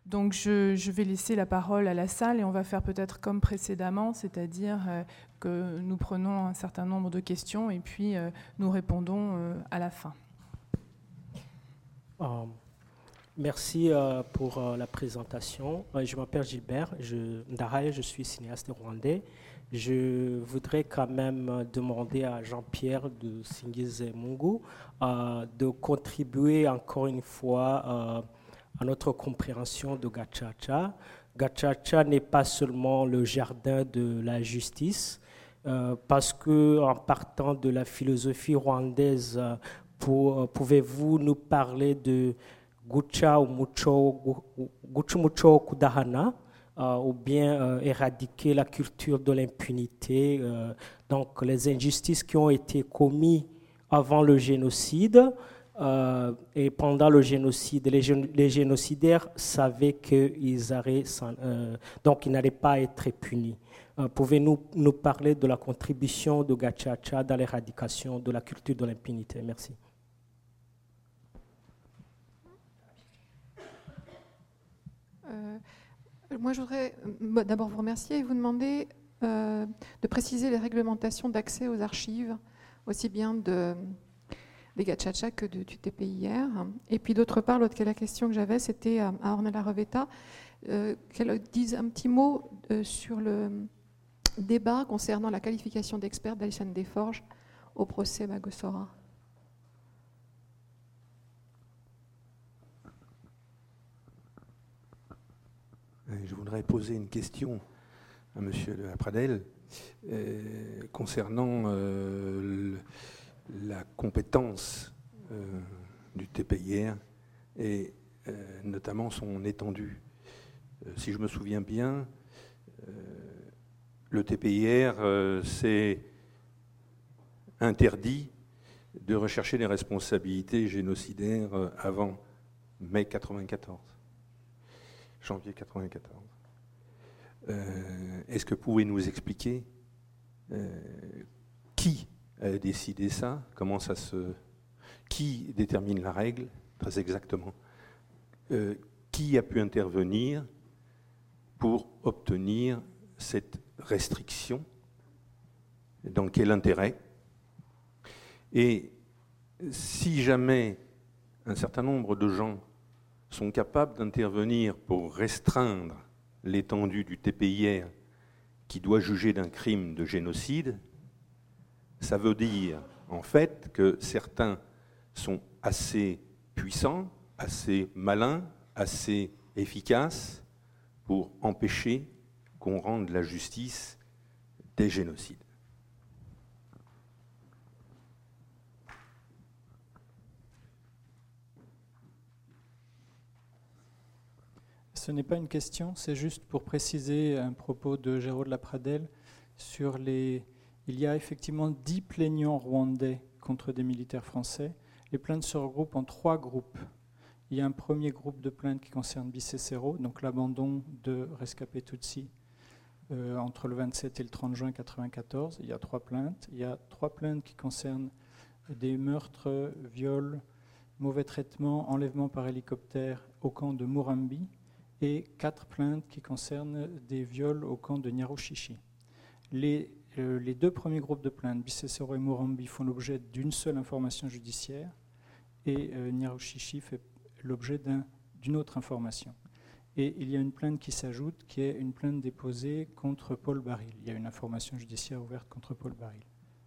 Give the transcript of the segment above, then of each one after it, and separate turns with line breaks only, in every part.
Donc je vais laisser la parole à la salle et on va faire peut-être comme précédemment, c'est-à-dire que nous prenons un certain nombre de questions et puis nous répondons à la fin.
Merci pour la présentation. Je m'appelle Gilbert Ndaraye, je suis cinéaste rwandais. Je voudrais quand même demander à Jean-Pierre de Singize Mungu de contribuer encore une fois à notre compréhension de Gacaca. Gacaca n'est pas seulement le jardin de la justice, parce qu'en partant de la philosophie rwandaise, pouvez-vous nous parler de Gucha Umuco Kudahana, ou bien éradiquer la culture de l'impunité, donc les injustices qui ont été commises avant le génocide et pendant le génocide. Les génocidaires savaient qu'ils n'allaient pas être punis. Pouvez-vous nous parler de la contribution de Gacaca dans l'éradication de la culture de l'impunité? Merci.
Moi, je voudrais d'abord vous remercier et vous demander de préciser les réglementations d'accès aux archives, aussi bien des Gacaca que du TPIR. Et puis d'autre part, la question que j'avais, c'était à Ornella Revetta, qu'elle dise un petit mot sur le débat concernant la qualification d'expert d'Alison Desforges au procès Bagosora.
Je voudrais poser une question à M. de la Pradelle concernant la compétence du TPIR et notamment son étendue. Si je me souviens bien, le TPIR s'est interdit de rechercher les responsabilités génocidaires avant mai 94. Janvier 94. Est-ce que vous pouvez nous expliquer qui a décidé ça? Qui détermine la règle, très exactement? Qui a pu intervenir pour obtenir cette restriction? Dans quel intérêt? Et si jamais un certain nombre de gens sont capables d'intervenir pour restreindre l'étendue du TPIR qui doit juger d'un crime de génocide, ça veut dire en fait que certains sont assez puissants, assez malins, assez efficaces pour empêcher qu'on rende la justice des génocides.
Ce n'est pas une question, c'est juste pour préciser un propos de Géraud de la Pradelle sur il y a effectivement 10 plaignants rwandais contre des militaires français. Les plaintes se regroupent en 3 groupes. Il y a un premier groupe de plaintes qui concerne Bisesero, donc l'abandon de rescapés Tutsi entre le 27 et le 30 juin 1994. Il y a 3 plaintes. Il y a 3 plaintes qui concernent des meurtres, viols, mauvais traitements, enlèvements par hélicoptère au camp de Murambi, et 4 plaintes qui concernent des viols au camp de Nyarushishi. Les 2 premiers groupes de plaintes, Bisesero et Murambi, font l'objet d'une seule information judiciaire, et Nyarushishi fait l'objet d'une autre information. Et il y a une plainte qui s'ajoute, qui est une plainte déposée contre Paul Baril. Il y a une information judiciaire ouverte contre Paul Baril.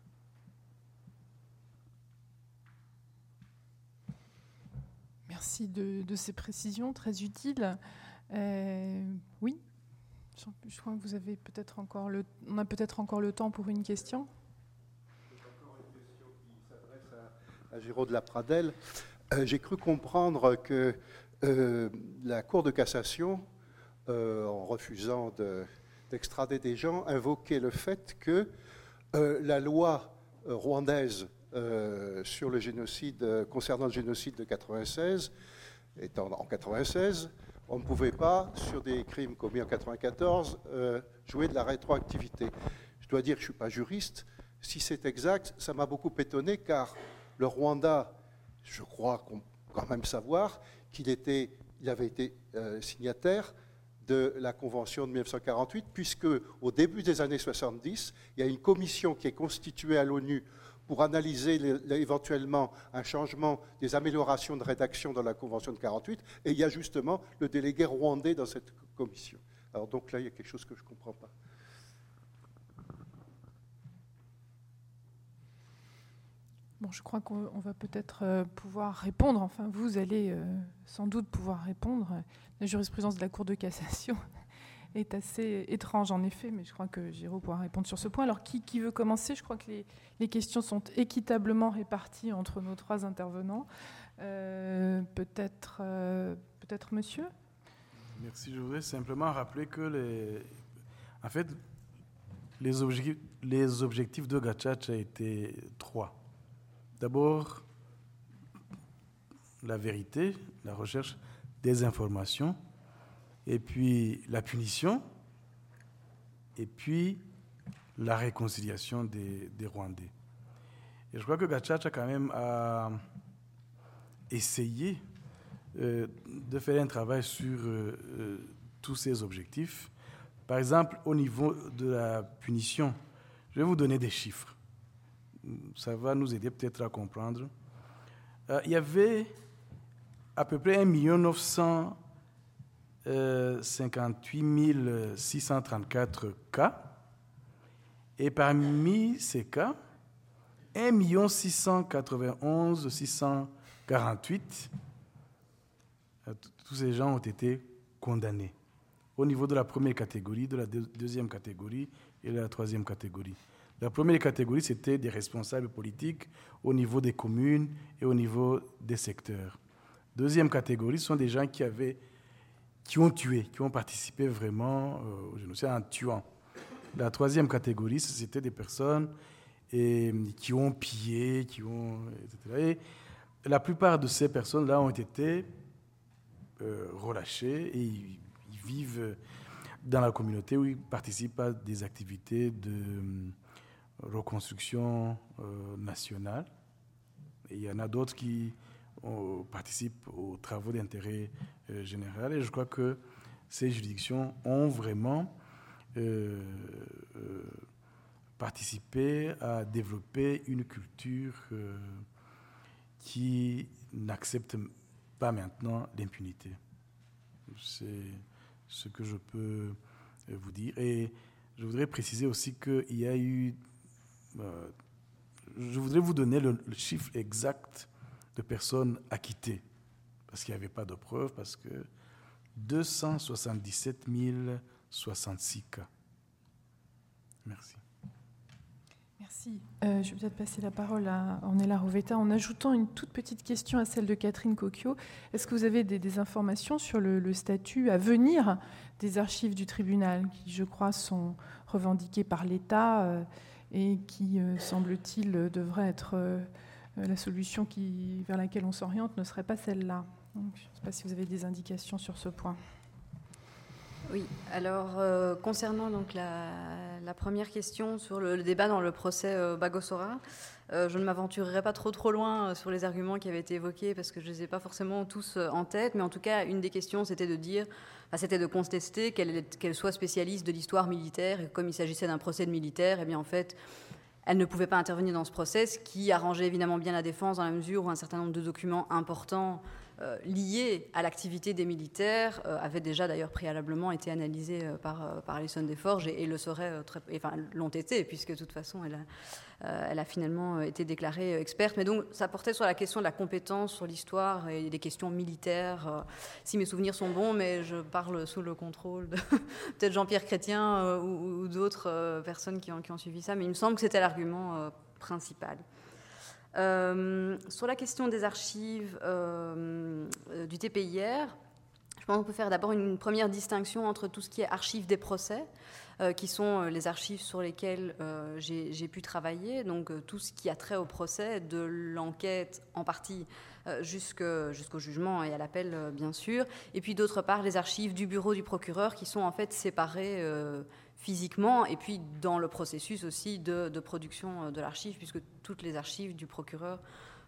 Merci de ces précisions très utiles. Oui, je crois que vous avez peut-être encore on a peut-être encore le temps pour une question.
C'est encore une question qui s'adresse à Géraud de la Pradelle. J'ai cru comprendre que la Cour de cassation, en refusant d'extrader des gens, invoquait le fait que la loi rwandaise sur le génocide, concernant le génocide de 96, étant en 96, on ne pouvait pas, sur des crimes commis en 94, jouer de la rétroactivité. Je dois dire que je ne suis pas juriste. Si c'est exact, ça m'a beaucoup étonné, car le Rwanda, je crois qu'on peut quand même savoir qu'il était il avait été signataire de la Convention de 1948, puisque au début des années 70, il y a une commission qui est constituée à l'ONU pour analyser éventuellement un changement, des améliorations de rédaction dans la Convention de 48, et il y a justement le délégué rwandais dans cette commission. Alors donc là, il y a quelque chose que je ne comprends pas.
Bon, je crois qu'on va peut-être pouvoir répondre, enfin vous allez sans doute pouvoir répondre. La jurisprudence de la Cour de cassation est assez étrange en effet, mais je crois que Géraud pourra répondre sur ce point. Alors qui veut commencer? Je crois que les questions sont équitablement réparties entre nos trois intervenants. Peut-être monsieur?
Merci, je voudrais simplement rappeler que les objectifs de Gacaca étaient trois. D'abord, la vérité, la recherche des informations, et puis la punition, et puis la réconciliation des Rwandais. Et je crois que Gacaca quand même a essayé de faire un travail sur tous ces objectifs. Par exemple, au niveau de la punition, je vais vous donner des chiffres. Ça va nous aider peut-être à comprendre. Il y avait à peu près 1 958 634 cas. Et parmi ces cas, 1 691 648, tous ces gens ont été condamnés au niveau de la première catégorie, de la deuxième catégorie et de la troisième catégorie. La première catégorie, c'était des responsables politiques au niveau des communes et au niveau des secteurs. Deuxième catégorie, ce sont des gens qui ont tué, qui ont participé vraiment au génocide en tuant. La troisième catégorie, c'était des personnes qui ont pillé, etc. Et la plupart de ces personnes-là ont été relâchées et ils vivent dans la communauté où ils participent à des activités de reconstruction nationale. Et il y en a d'autres qui participent aux travaux d'intérêt général. Et je crois que ces juridictions ont vraiment participé à développer une culture qui n'accepte pas maintenant l'impunité. C'est ce que je peux vous dire. Et je voudrais préciser aussi qu'il y a eu... je voudrais vous donner le chiffre exact de personnes acquittées, parce qu'il n'y avait pas de preuves, parce que 277 066 cas. Merci.
Merci. Je vais peut-être passer la parole à Ornella Rovetta en ajoutant une toute petite question à celle de Catherine Cocchio. Est-ce que vous avez des informations sur le statut à venir des archives du tribunal, qui, je crois, sont revendiquées par l'État et qui, semble-t-il, devrait être la solution vers laquelle on s'oriente, ne serait pas celle-là. Donc, je ne sais pas si vous avez des indications sur ce point.
Oui, alors concernant donc la première question sur le débat dans le procès Bagosora, je ne m'aventurerai pas trop loin sur les arguments qui avaient été évoqués parce que je ne les ai pas forcément tous en tête, mais en tout cas, une des questions, c'était de contester qu'elle soit spécialiste de l'histoire militaire et comme il s'agissait d'un procès de militaire, eh bien en fait, elle ne pouvait pas intervenir dans ce procès, ce qui arrangeait évidemment bien la défense dans la mesure où un certain nombre de documents importants liés à l'activité des militaires avaient déjà d'ailleurs préalablement été analysés par Alison Desforges et le seraient l'ont été puisque de toute façon elle a finalement été déclarée experte. Mais donc ça portait sur la question de la compétence sur l'histoire et des questions militaires. Si mes souvenirs sont bons, mais je parle sous le contrôle de peut-être Jean-Pierre Chrétien ou d'autres personnes qui ont suivi ça, mais il me semble que c'était l'argument principal. Sur la question des archives du TPIR, je pense qu'on peut faire d'abord une première distinction entre tout ce qui est archives des procès, qui sont les archives sur lesquelles j'ai pu travailler, donc tout ce qui a trait au procès, de l'enquête en partie jusqu'au jugement et à l'appel, bien sûr, et puis d'autre part les archives du bureau du procureur qui sont en fait séparées physiquement et puis dans le processus aussi de production de l'archive, puisque toutes les archives du procureur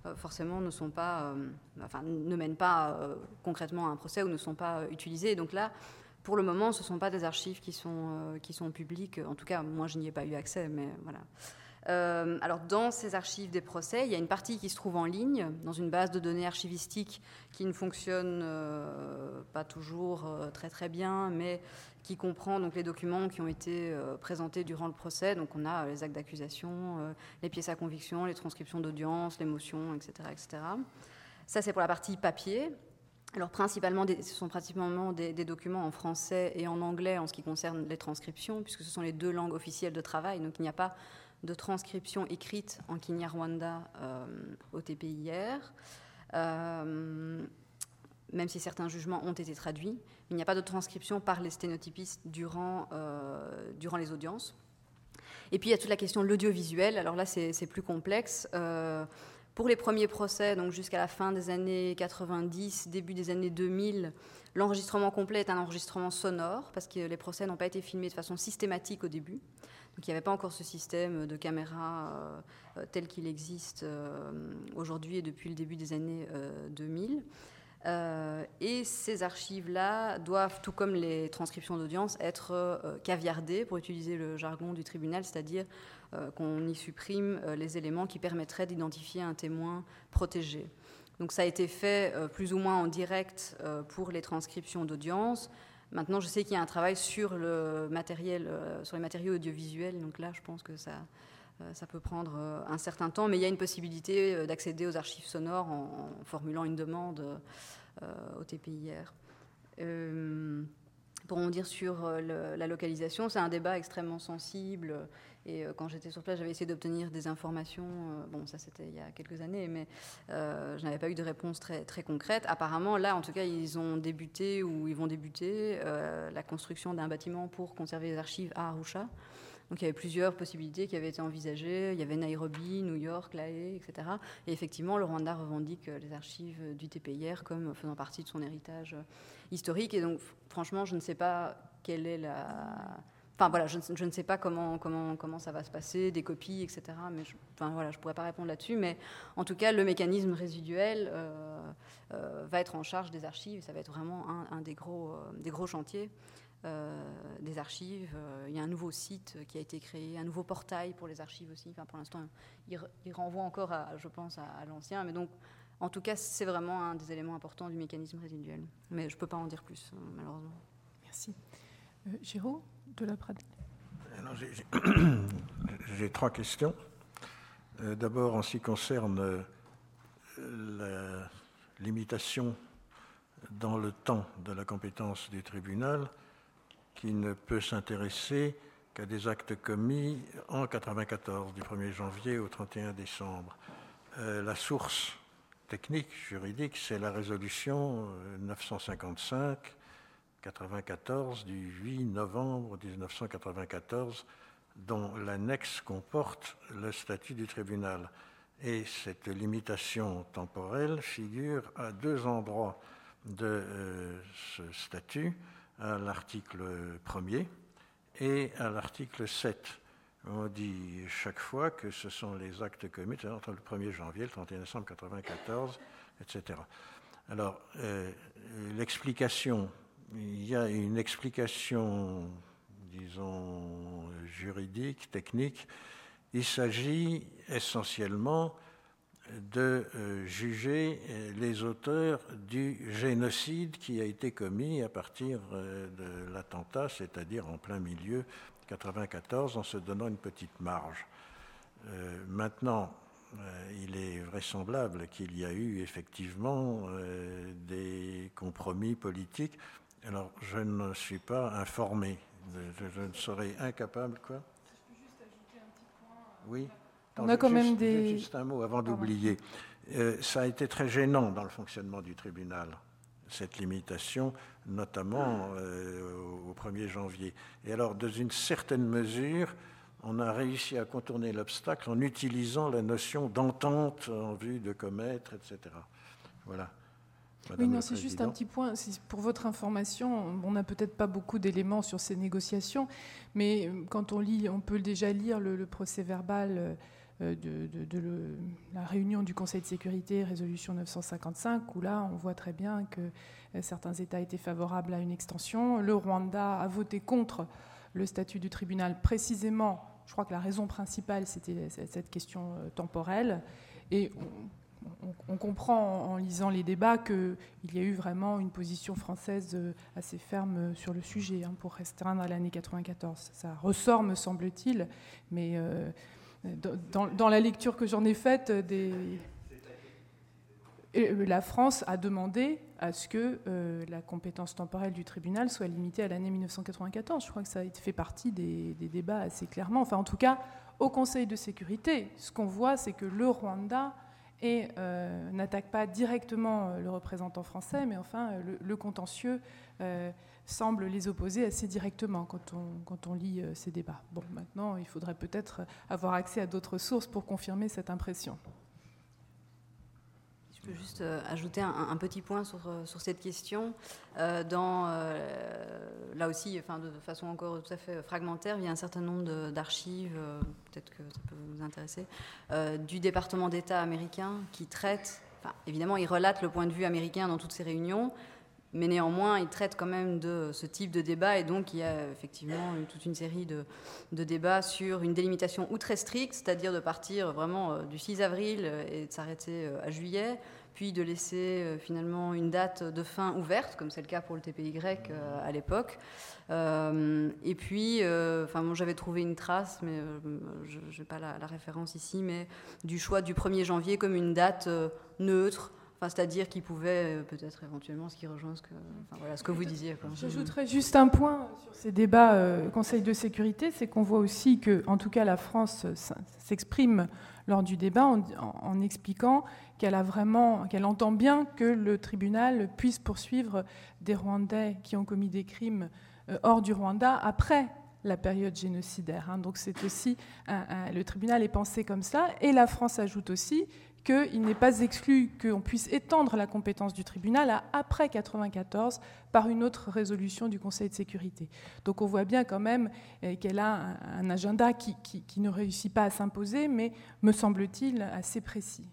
forcément ne mènent pas concrètement à un procès ou ne sont pas utilisés. Et donc là, pour le moment, ce ne sont pas des archives qui sont publiques. En tout cas, moi, je n'y ai pas eu accès, mais voilà. Alors, dans ces archives des procès, il y a une partie qui se trouve en ligne, dans une base de données archivistique qui ne fonctionne pas toujours très très bien, mais qui comprend donc les documents qui ont été présentés durant le procès. Donc, on a les actes d'accusation, les pièces à conviction, les transcriptions d'audience, les motions, etc., etc. Ça, c'est pour la partie papier. Alors, ce sont principalement des documents en français et en anglais en ce qui concerne les transcriptions, puisque ce sont les 2 langues officielles de travail. Donc, il n'y a pas de transcription écrite en Kinyarwanda au TPIR, même si certains jugements ont été traduits. Il n'y a pas de transcription par les sténotypistes durant les audiences. Et puis, il y a toute la question de l'audiovisuel. Alors là, c'est plus complexe. Pour les premiers procès, donc jusqu'à la fin des années 90, début des années 2000, l'enregistrement complet est un enregistrement sonore, parce que les procès n'ont pas été filmés de façon systématique au début. Donc il n'y avait pas encore ce système de caméra tel qu'il existe aujourd'hui et depuis le début des années 2000. Et ces archives-là doivent, tout comme les transcriptions d'audience, être caviardées, pour utiliser le jargon du tribunal, c'est-à-dire qu'on y supprime les éléments qui permettraient d'identifier un témoin protégé. Donc ça a été fait plus ou moins en direct pour les transcriptions d'audience. Maintenant, je sais qu'il y a un travail sur les matériaux audiovisuels, donc là, je pense que ça peut prendre un certain temps, mais il y a une possibilité d'accéder aux archives sonores en formulant une demande au TPIR. Pour en dire sur la localisation, c'est un débat extrêmement sensible. Et quand j'étais sur place, j'avais essayé d'obtenir des informations. Bon, ça c'était il y a quelques années, mais je n'avais pas eu de réponse très, très concrète. Apparemment, là, en tout cas, ils ont débuté ou ils vont débuter la construction d'un bâtiment pour conserver les archives à Arusha. Donc il y avait plusieurs possibilités qui avaient été envisagées. Il y avait Nairobi, New York, La Haye, etc. Et effectivement, le Rwanda revendique les archives du TPIR comme faisant partie de son héritage historique. Et donc, franchement, je ne sais pas quelle est la... Enfin voilà, je ne sais pas comment ça va se passer, des copies, etc. Mais je ne pourrais pas répondre là-dessus. Mais en tout cas, le mécanisme résiduel va être en charge des archives. Ça va être vraiment un des gros chantiers des archives. Il y a un nouveau site qui a été créé, un nouveau portail pour les archives aussi. Enfin, pour l'instant, il renvoie encore, je pense, à l'ancien. Mais donc, en tout cas, c'est vraiment un des éléments importants du mécanisme résiduel. Mais je ne peux pas en dire plus, malheureusement.
Merci. Géraud de la Pradelle.
J'ai 3 questions. D'abord, en ce qui concerne la limitation dans le temps de la compétence du tribunal, qui ne peut s'intéresser qu'à des actes commis en 1994, du 1er janvier au 31 décembre. La source technique, juridique, c'est la résolution 955-94 du 8 novembre 1994, dont l'annexe comporte le statut du tribunal. Et cette limitation temporelle figure à 2 endroits de ce statut, à l'article 1er et à l'article 7. On dit chaque fois que ce sont les actes commis entre le 1er janvier, le 31 décembre 1994, etc. Alors, l'explication, il y a une explication, disons, juridique, technique. Il s'agit essentiellement de juger les auteurs du génocide qui a été commis à partir de l'attentat, c'est-à-dire en plein milieu 1994, en se donnant une petite marge. Maintenant, il est vraisemblable qu'il y a eu effectivement des compromis politiques. Alors, je ne suis pas informé. Je ne serais incapable, quoi.
Je peux juste ajouter un petit point.
Oui.
On a quand même des...
Juste un mot avant d'oublier. Ça a été très gênant dans le fonctionnement du tribunal, cette limitation, notamment au 1er janvier. Et alors, dans une certaine mesure, on a réussi à contourner l'obstacle en utilisant la notion d'entente en vue de commettre, etc. Voilà.
Oui, non, c'est juste un petit point. Pour votre information, on n'a peut-être pas beaucoup d'éléments sur ces négociations, mais quand on lit, on peut déjà lire le procès verbal la réunion du Conseil de sécurité, résolution 955, où là, on voit très bien que certains États étaient favorables à une extension. Le Rwanda a voté contre le statut du tribunal, précisément, je crois que la raison principale, c'était cette question temporelle. Et on comprend en lisant les débats qu'il y a eu vraiment une position française assez ferme sur le sujet pour restreindre à l'année 94. Ça ressort, me semble-t-il, mais dans la lecture que j'en ai faite, la France a demandé à ce que la compétence temporelle du tribunal soit limitée à l'année 1994. Je crois que ça a fait partie des débats assez clairement. Enfin, en tout cas, au Conseil de sécurité, ce qu'on voit, c'est que le Rwanda n'attaque pas directement le représentant français, mais enfin, le contentieux semble les opposer assez directement quand on lit ces débats. Bon, maintenant, il faudrait peut-être avoir accès à d'autres sources pour confirmer cette impression.
Je peux juste ajouter un petit point sur cette question. Là aussi, de façon encore tout à fait fragmentaire, il y a un certain nombre d'archives, peut-être que ça peut vous intéresser, du département d'État américain qui traite, évidemment, il relate le point de vue américain dans toutes ces réunions, mais néanmoins, il traite quand même de ce type de débat, et donc il y a effectivement toute une série de débats sur une délimitation ou très stricte, c'est-à-dire de partir vraiment du 6 avril et de s'arrêter à juillet, puis de laisser finalement une date de fin ouverte, comme c'est le cas pour le TPY à l'époque. Et puis, moi j'avais trouvé une trace, mais je n'ai pas la référence ici, mais du choix du 1er janvier comme une date neutre, c'est-à-dire qu'il pouvait peut-être éventuellement, ce qui rejoint ce que vous disiez.
J'ajouterais juste un point sur ces débats Conseil de sécurité, c'est qu'on voit aussi que, en tout cas, la France s'exprime lors du débat en expliquant qu'elle entend bien que le tribunal puisse poursuivre des Rwandais qui ont commis des crimes hors du Rwanda après la période génocidaire. Donc c'est aussi le tribunal est pensé comme ça, et la France ajoute aussi qu'il n'est pas exclu qu'on puisse étendre la compétence du tribunal à après 1994 par une autre résolution du Conseil de sécurité. Donc on voit bien quand même qu'elle a un agenda qui ne réussit pas à s'imposer, mais me semble-t-il assez précis.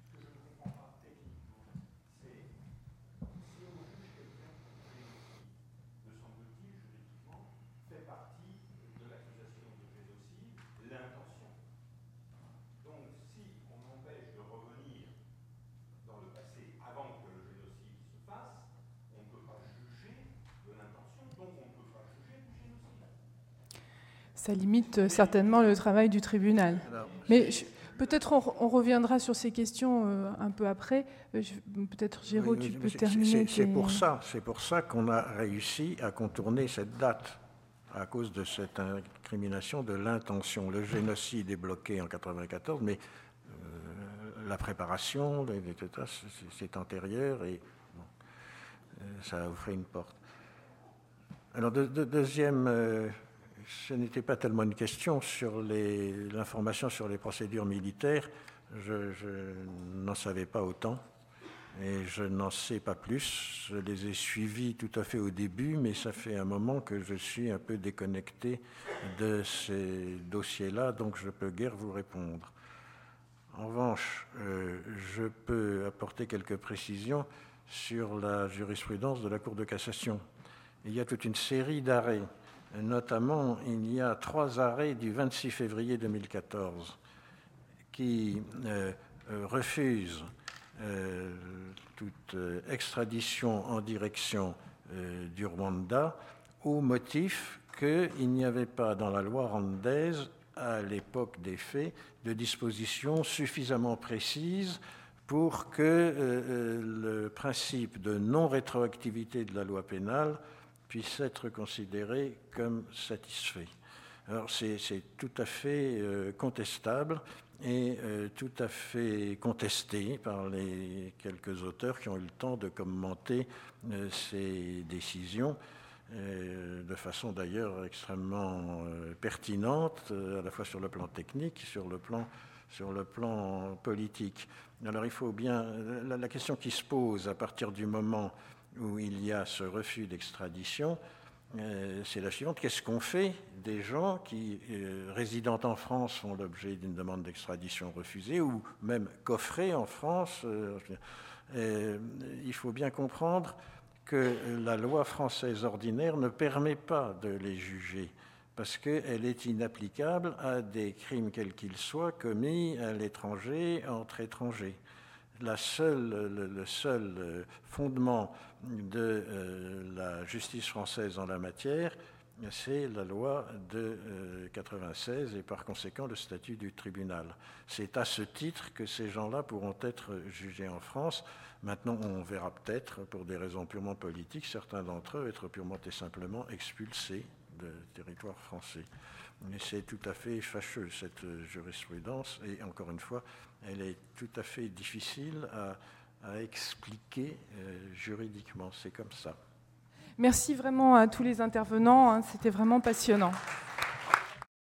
Ça limite certainement le travail du tribunal. Mais peut-être on reviendra sur ces questions un peu après. Peut-être, Géraud, tu peux terminer.
C'est pour ça qu'on a réussi à contourner cette date, à cause de cette incrimination de l'intention. Le génocide est bloqué en 1994, mais la préparation, c'est antérieur, et ça a ouvert une porte. Alors, deuxième... ce n'était pas tellement une question sur l'information sur les procédures militaires. Je n'en savais pas autant et je n'en sais pas plus. Je les ai suivis tout à fait au début, mais ça fait un moment que je suis un peu déconnecté de ces dossiers-là, donc je ne peux guère vous répondre. En revanche, je peux apporter quelques précisions sur la jurisprudence de la Cour de cassation. Il y a toute une série d'arrêts. Notamment, il y a 3 arrêts du 26 février 2014 qui refusent toute extradition en direction du Rwanda au motif qu'il n'y avait pas dans la loi rwandaise, à l'époque des faits, de dispositions suffisamment précises pour que le principe de non-rétroactivité de la loi pénale puisse être considéré comme satisfait. Alors c'est tout à fait contestable et tout à fait contesté par les quelques auteurs qui ont eu le temps de commenter ces décisions, de façon d'ailleurs extrêmement pertinente, à la fois sur le plan technique, sur le plan politique. Alors il faut bien... La question qui se pose à partir du moment où il y a ce refus d'extradition, c'est la suivante. Qu'est-ce qu'on fait des gens qui, résidant en France, font l'objet d'une demande d'extradition refusée ou même coffrés en France? Il faut bien comprendre que la loi française ordinaire ne permet pas de les juger parce qu'elle est inapplicable à des crimes quels qu'ils soient commis à l'étranger, entre étrangers. Le seul fondement de la justice française en la matière, c'est la loi de 96 et par conséquent le statut du tribunal. C'est à ce titre que ces gens-là pourront être jugés en France. Maintenant, on verra peut-être, pour des raisons purement politiques, certains d'entre eux être purement et simplement expulsés de territoire français. Mais c'est tout à fait fâcheux, cette jurisprudence, et encore une fois, elle est tout à fait difficile à expliquer juridiquement. C'est comme ça.
Merci vraiment à tous les intervenants, c'était vraiment passionnant.